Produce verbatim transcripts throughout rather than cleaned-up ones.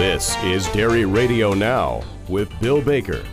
This is Dairy Radio Now with Bill Baker.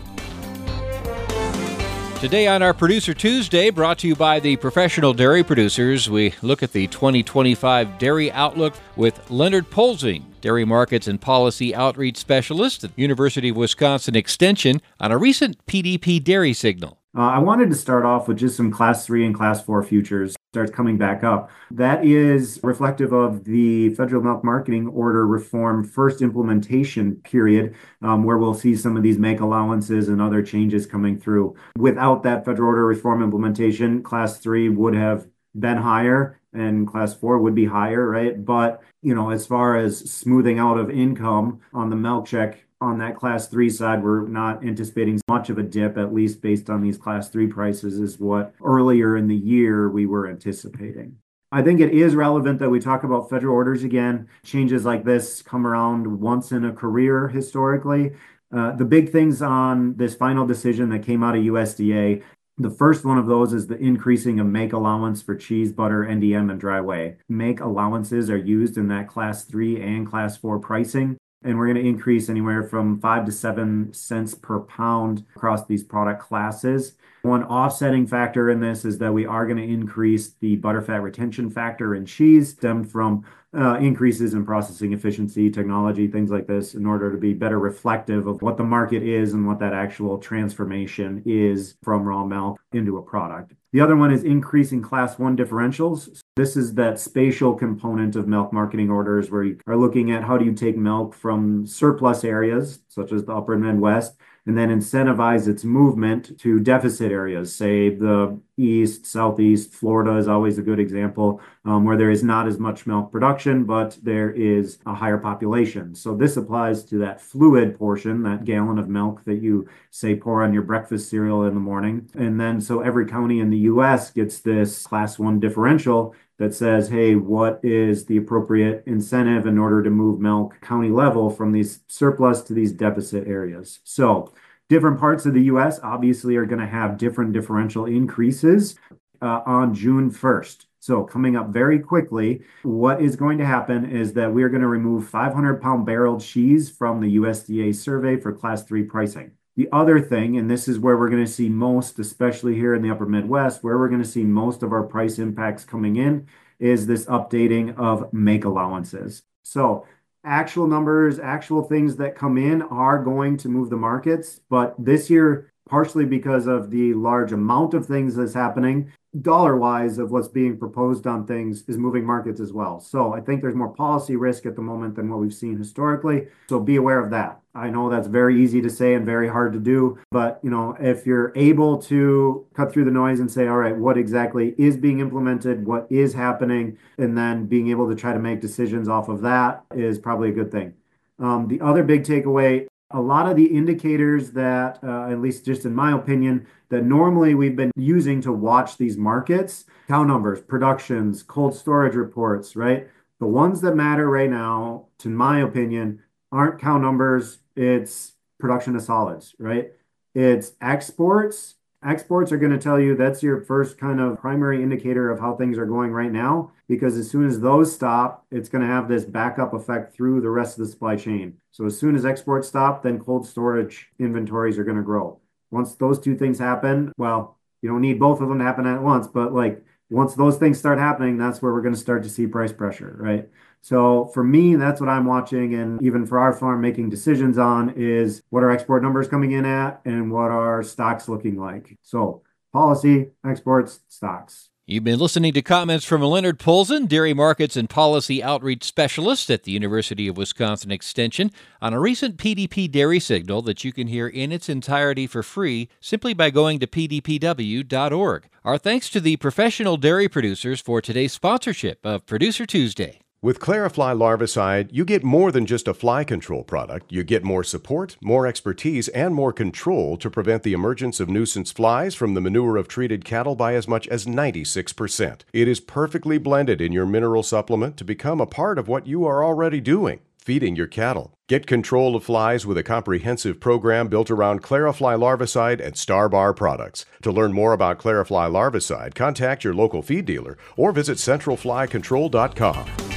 Today on our Producer Tuesday, brought to you by the Professional Dairy Producers, we look at the twenty twenty-five Dairy Outlook with Leonard Polzing, Dairy Markets and Policy Outreach Specialist at University of Wisconsin Extension, on a recent P D P dairy signal. Uh, I wanted to start off with just some Class three and Class four futures. Starts coming back up. That is reflective of the Federal Milk Marketing Order Reform first implementation period, um, where we'll see some of these make allowances and other changes coming through. Without that Federal Order Reform implementation, Class three would have been higher and Class four would be higher, right? But, you know, as far as smoothing out of income on the milk check, on that Class three side, we're not anticipating much of a dip, at least based on these Class three prices, is what earlier in the year we were anticipating. I think it is relevant that we talk about federal orders again. Changes like this come around once in a career historically. Uh, the big things on this final decision that came out of U S D A, the first one of those is the increasing of make allowance for cheese, butter, N D M, and dry whey. Make allowances are used in that Class three and Class four pricing. And we're going to increase anywhere from five to seven cents per pound across these product classes. One offsetting factor in this is that we are going to increase the butterfat retention factor in cheese, stemmed from uh, increases in processing efficiency, technology, things like this, in order to be better reflective of what the market is and what that actual transformation is from raw milk into a product. The other one is increasing Class one differentials. This is that spatial component of milk marketing orders where you are looking at how do you take milk from surplus areas, such as the upper Midwest, and then incentivize its movement to deficit areas, say the East, Southeast. Florida is always a good example, um, where there is not as much milk production, but there is a higher population. So this applies to that fluid portion, that gallon of milk that you, say, pour on your breakfast cereal in the morning. And then so every county in the U S gets this Class one differential that says, hey, what is the appropriate incentive in order to move milk county level from these surplus to these deficit areas? So different parts of the U S obviously are going to have different differential increases uh, on June first. So coming up very quickly, what is going to happen is that we are going to remove five hundred pound barrel cheese from the U S D A survey for Class three pricing. The other thing, and this is where we're going to see most, especially here in the upper Midwest, where we're going to see most of our price impacts coming in, is this updating of make allowances. So actual numbers, actual things that come in are going to move the markets. But this year, partially because of the large amount of things that's happening, dollar-wise of what's being proposed on things is moving markets as well. So I think there's more policy risk at the moment than what we've seen historically. So be aware of that. I know that's very easy to say and very hard to do, but you know, if you're able to cut through the noise and say, all right, what exactly is being implemented, what is happening, and then being able to try to make decisions off of that is probably a good thing. Um, the other big takeaway, a lot of the indicators that, uh, at least just in my opinion, that normally we've been using to watch these markets, cow numbers, productions, cold storage reports, right? The ones that matter right now, to my opinion, aren't cow numbers, it's production of solids, right? It's exports. Exports are going to tell you that's your first kind of primary indicator of how things are going right now, because as soon as those stop, it's going to have this backup effect through the rest of the supply chain. So as soon as exports stop, then cold storage inventories are going to grow. Once those two things happen, well, you don't need both of them to happen at once, but like once those things start happening, that's where we're going to start to see price pressure, right? So for me, that's what I'm watching. And even for our farm, making decisions on is what are export numbers coming in at and what are stocks looking like. So policy, exports, stocks. You've been listening to comments from Leonard Polzing, Dairy Markets and Policy Outreach Specialist at the University of Wisconsin Extension, on a recent P D P dairy signal that you can hear in its entirety for free simply by going to p d p w dot org. Our thanks to the Professional Dairy Producers for today's sponsorship of Producer Tuesday. With Clarifly Larvicide, you get more than just a fly control product. You get more support, more expertise, and more control to prevent the emergence of nuisance flies from the manure of treated cattle by as much as ninety-six percent. It is perfectly blended in your mineral supplement to become a part of what you are already doing, feeding your cattle. Get control of flies with a comprehensive program built around Clarifly Larvicide and Starbar products. To learn more about Clarifly Larvicide, contact your local feed dealer or visit central fly control dot com.